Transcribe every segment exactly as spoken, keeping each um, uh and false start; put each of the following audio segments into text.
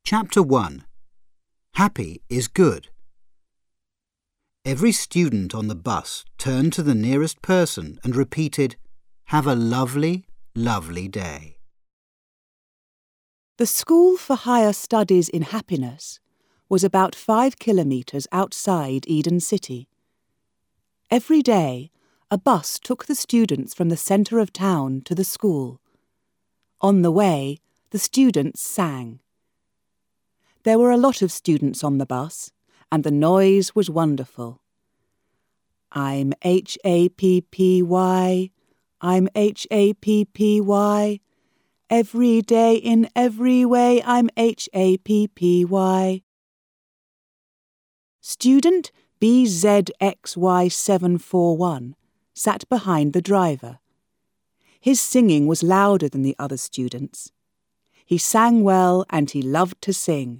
Chapter one. Happy is good. Every student on the bus turned to the nearest person and repeated, "Have a lovely, lovely day." The School for Higher Studies in Happiness was about five kilometres outside Eden City. Every day, a bus took the students from the centre of town to the school. On the way, the students sang. There were a lot of students on the bus, and the noise was wonderful. I'm H A P P Y, I'm H A P P Y, every day in every way I'm H A P P Y. Student B Z X Y seven four one sat behind the driver. His singing was louder than the other students. He sang well and he loved to sing.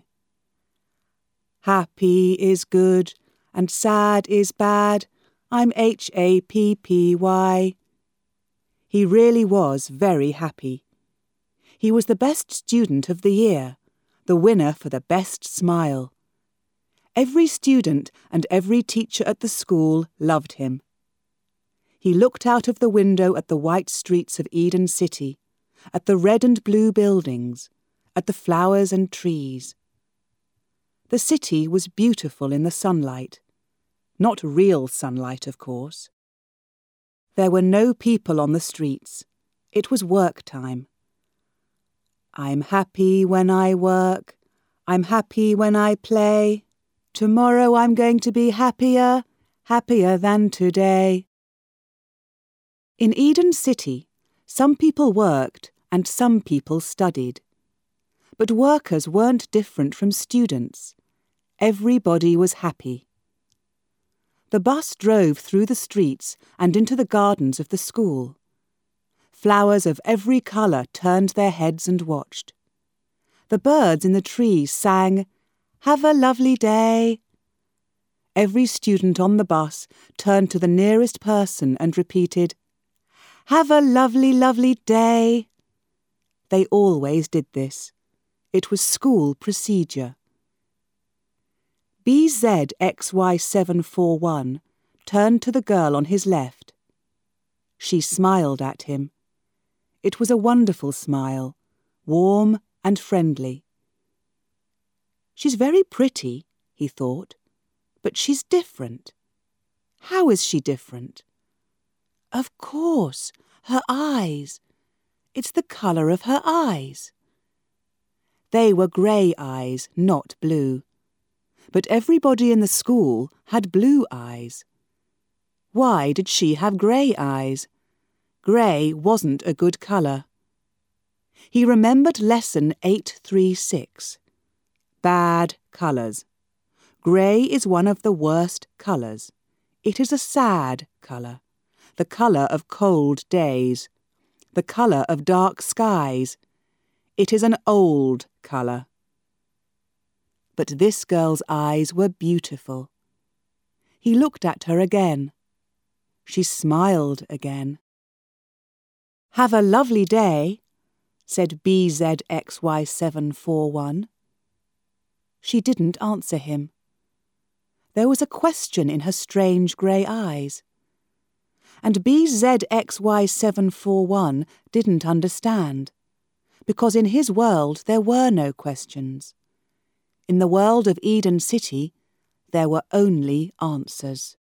Happy is good and sad is bad, I'm H A P P Y. He really was very happy. He was the best student of the year, the winner for the best smile. Every student and every teacher at the school loved him. He looked out of the window at the white streets of Eden City, at the red and blue buildings, at the flowers and trees. The city was beautiful in the sunlight. Not real sunlight, of course. There were no people on the streets. It was work time. I'm happy when I work. I'm happy when I play. Tomorrow I'm going to be happier, happier than today. In Eden City, some people worked and some people studied. But workers weren't different from students. Everybody was happy. The bus drove through the streets and into the gardens of the school. Flowers of every colour turned their heads and watched. The birds in the trees sang, "Have a lovely day." Every student on the bus turned to the nearest person and repeated, "Have a lovely, lovely day." They always did this. It was school procedure. B Z X Y seven four one turned to the girl on his left. She smiled at him. It was a wonderful smile, warm and friendly. She's very pretty, he thought, but she's different. How is she different? Of course, her eyes. It's the colour of her eyes. They were grey eyes, not blue. But everybody in the school had blue eyes. Why did she have grey eyes? Grey wasn't a good colour. He remembered lesson eight three six. Bad colours. Grey is one of the worst colours. It is a sad colour, the colour of cold days, the colour of dark skies. It is an old colour. But this girl's eyes were beautiful. He looked at her again. She smiled again. "Have a lovely day," said B Z X Y seven four one. She didn't answer him. There was a question in her strange grey eyes. And B Z X Y seven four one didn't understand, because in his world there were no questions. In the world of Eden City, there were only answers.